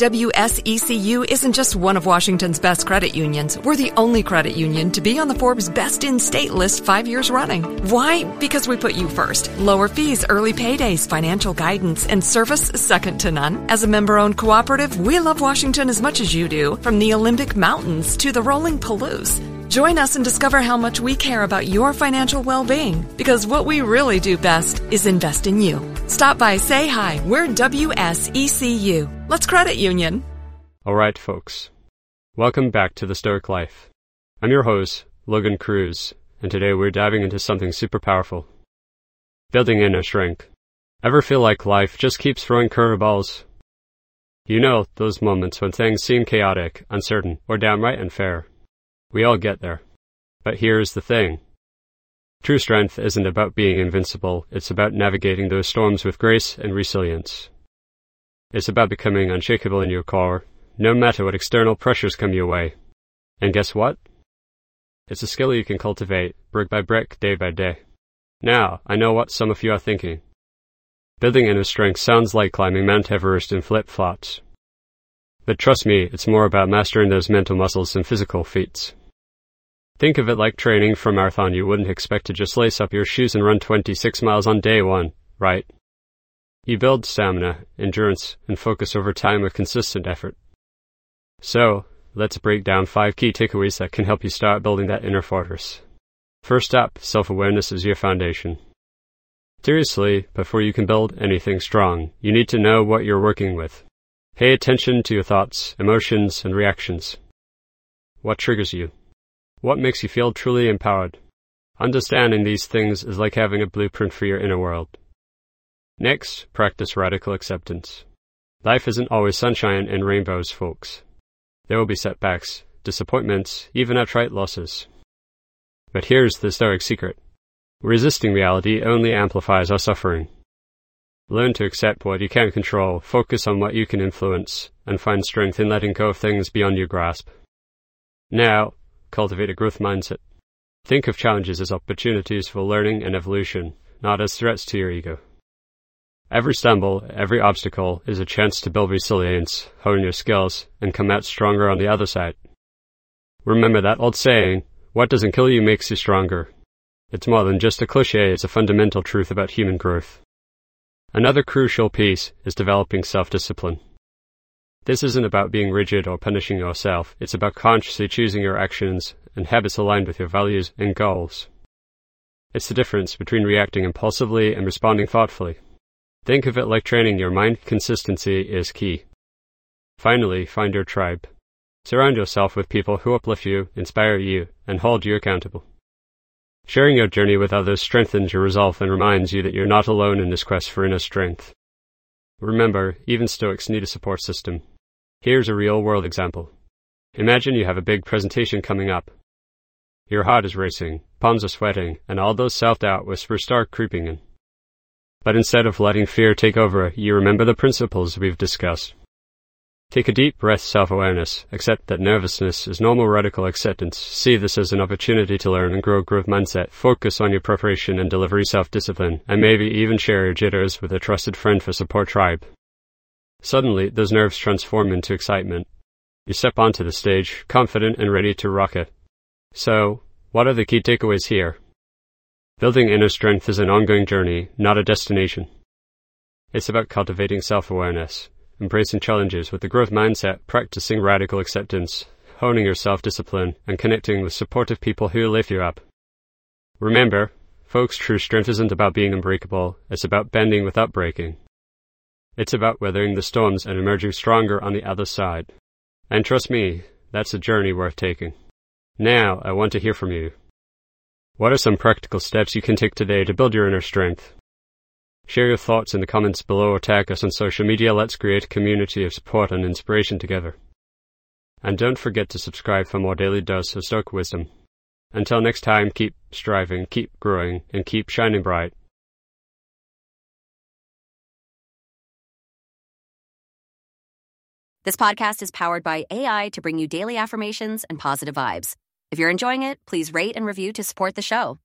WSECU isn't just one of Washington's best credit unions. We're the only credit union to be on the Forbes Best in State list 5 years running. Why? Because we put you first. Lower fees, early paydays, financial guidance, and service second to none. As a member-owned cooperative, we love Washington as much as you do, from the Olympic Mountains to the rolling Palouse. Join us and discover how much we care about your financial well-being, because what we really do best is invest in you. Stop by, say hi. We're WSECU. Let's credit union. All right, folks. Welcome back to The Stoic Life. I'm your host, Logan Cruz, and today we're diving into something super powerful. Building inner strength. Ever feel like life just keeps throwing curveballs? You know, those moments when things seem chaotic, uncertain, or downright unfair. We all get there. But here's the thing. True strength isn't about being invincible, it's about navigating those storms with grace and resilience. It's about becoming unshakable in your core, no matter what external pressures come your way. And guess what? It's a skill you can cultivate, brick by brick, day by day. Now, I know what some of you are thinking. Building inner strength sounds like climbing Mount Everest in flip-flops. But trust me, it's more about mastering those mental muscles than physical feats. Think of it like training for a marathon. You wouldn't expect to just lace up your shoes and run 26 miles on day one, right? You build stamina, endurance, and focus over time with consistent effort. So, let's break down 5 key takeaways that can help you start building that inner fortress. First up, self-awareness is your foundation. Seriously, before you can build anything strong, you need to know what you're working with. Pay attention to your thoughts, emotions, and reactions. What triggers you? What makes you feel truly empowered? Understanding these things is like having a blueprint for your inner world. Next, practice radical acceptance. Life isn't always sunshine and rainbows, folks. There will be setbacks, disappointments, even outright losses. But here's the Stoic secret. Resisting reality only amplifies our suffering. Learn to accept what you can't control, focus on what you can influence, and find strength in letting go of things beyond your grasp. Now, cultivate a growth mindset. Think of challenges as opportunities for learning and evolution, not as threats to your ego. Every stumble, every obstacle is a chance to build resilience, hone your skills, and come out stronger on the other side. Remember that old saying, what doesn't kill you makes you stronger. It's more than just a cliche, it's a fundamental truth about human growth. Another crucial piece is developing self-discipline. This isn't about being rigid or punishing yourself, it's about consciously choosing your actions and habits aligned with your values and goals. It's the difference between reacting impulsively and responding thoughtfully. Think of it like training your mind. Consistency is key. Finally, find your tribe. Surround yourself with people who uplift you, inspire you, and hold you accountable. Sharing your journey with others strengthens your resolve and reminds you that you're not alone in this quest for inner strength. Remember, even Stoics need a support system. Here's a real-world example. Imagine you have a big presentation coming up. Your heart is racing, palms are sweating, and all those self-doubt whispers start creeping in. But instead of letting fear take over, you remember the principles we've discussed. Take a deep breath, self-awareness. Accept that nervousness is normal, radical acceptance. See this as an opportunity to learn and grow growth mindset. Focus on your preparation and delivery, self-discipline, and maybe even share your jitters with a trusted friend for support tribe. Suddenly, those nerves transform into excitement. You step onto the stage, confident and ready to rock it. So, what are the key takeaways here? Building inner strength is an ongoing journey, not a destination. It's about cultivating self-awareness, embracing challenges with a growth mindset, practicing radical acceptance, honing your self-discipline, and connecting with supportive people who lift you up. Remember, folks, true strength isn't about being unbreakable, it's about bending without breaking. It's about weathering the storms and emerging stronger on the other side. And trust me, that's a journey worth taking. Now, I want to hear from you. What are some practical steps you can take today to build your inner strength? Share your thoughts in the comments below or tag us on social media. Let's create a community of support and inspiration together. And don't forget to subscribe for more daily dose of Stoic wisdom. Until next time, keep striving, keep growing, and keep shining bright. This podcast is powered by AI to bring you daily affirmations and positive vibes. If you're enjoying it, please rate and review to support the show.